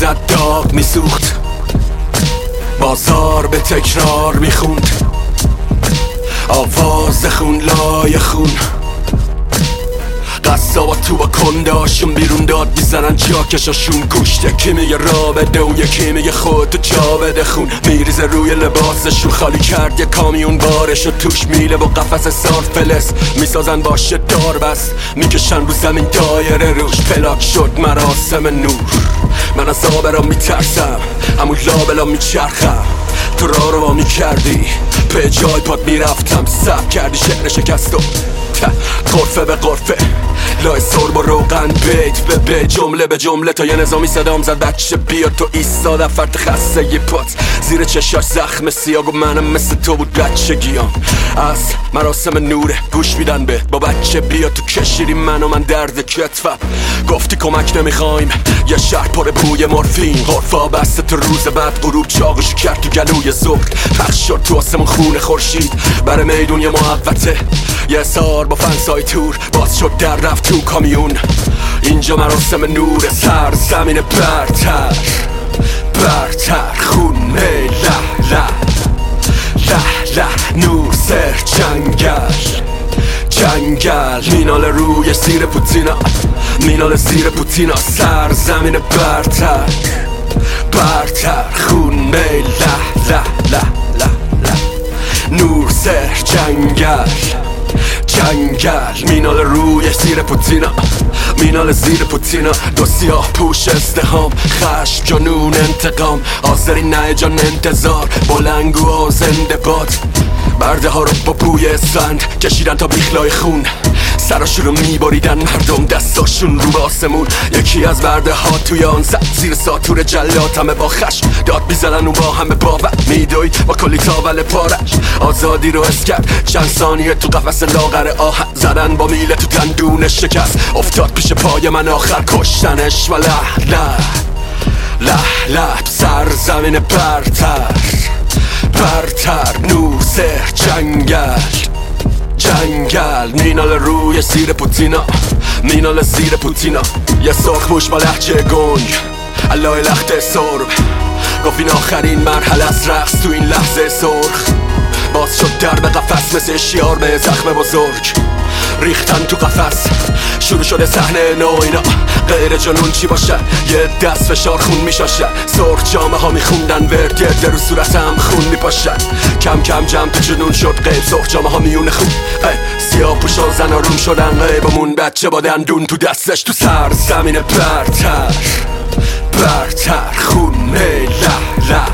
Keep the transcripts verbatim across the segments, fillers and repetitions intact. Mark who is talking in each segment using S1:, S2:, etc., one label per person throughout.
S1: میزد داغ میسوخت، بازار به تکرار میخوند، آواز خون لای خون. قصابا تو با کنداشون بیرون داد میزنن جاکشاشون گوشت. یکی میگه را بده و یکی میگه خودتو جا بده. خون میریزه روی لباسشون، خالی کرد یه کامیون بارشو توش میله و قفس سار فلس میسازن باشه دار بست، میکشن رو زمین دایره روش. پلاک شد مراسم نور، من از آبرا میترسم همون لابلا میچرخم. تو را رو میکردی به جای پاد میرفتم، سب کردی شعر شکست و غرفه به غرفه لای سرب و روغن، بیت به بیت جمله به جمله تا یه نظامی صدام زد بچه بیا. تو ایستادم فرد خسته یه پات زیر چشاش زخم سیاه و منم مثل تو بود بچگیام. از مراسم نوره گوش میدن به با بچه بیا. تو کشیدی من و من درد کتفم، گفتی کمک نمیخوایم یه شهر پر بوی مورفین. غرفا بسته تو روز بعد غروب چاقشو کرد تو گلوی ظهر. پخش شد تو آسمون خون خورشید بر میدون یه محوطه، یه سار با فنسای تور باز شد در رفت تو کامیون. اینجا مراسم نور سر زمین برتر برتر، خون له له له له نور سر جنگل جنگل. مینال روی زیر پوتینا، مینال زیر پوتینا، سر زمین برتر برتر، خون له له له له له نور سر جنگل جنگل. مینال روی زیر پوتینا، مینال زیر پوتینا. دو سیاه پوش ازدهام، خشم جنون انتقام، آذری نه جان انتظار. بلنگو و زنده باد برده ها رو با بوی اسفند کشیدن تا بیخلای خون. سراشون رو میبریدن مردم دستاشون رو به آسمون. یکی از برده ها توی آن زد زیر ساتور جلات، همه با خشم داد بیزنن و با همه باور میدوید با کلی تاول پارش. آزادی رو حس کرد چند ثانیه تو قفس لاغر آهن، زدن با میله تو دندون شکست. افتاد پیش پای من آخر کشتنش و له له له له تو سر زمین برتر برتر، نور سر جنگل جنگل. مینال روی زیر پوتینا، مینال زیر پوتینا. یه سرخ موش با لحجه گنگ علای لخت سرب گفت این آخرین مرحله از رقص تو این لحظه سرخ. باز شد در به قفس مثل شیار به زخم بزرگ، ریختن تو قفس شروع شده صحنه نو. اینا غیر جنون چی باشه؟ یه دست فشار خون میشاشن، سرخ جامه ها میخوندن ورد، یه در صورت هم خون میپاشن. کم کم جمع تو جنون شد غیب، سرخ جامه ها میونه خون. سیاه پوشا زن روم شدن غیبمون، بچه با دندون تو دستش تو سر زمین برتر برتر، خون له له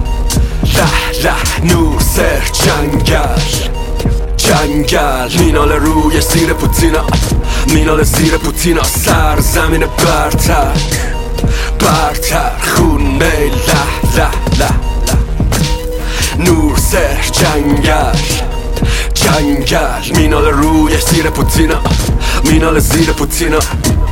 S1: له له نور سر جنگل جنگل. مینال روی زیر پوتینا، مینال زیر پوتینا، سر زمین برتر برتر، خون له له له له نور سر جنگل جنگل. مینال روی زیر پوتینا، مینال زیر پوتینا.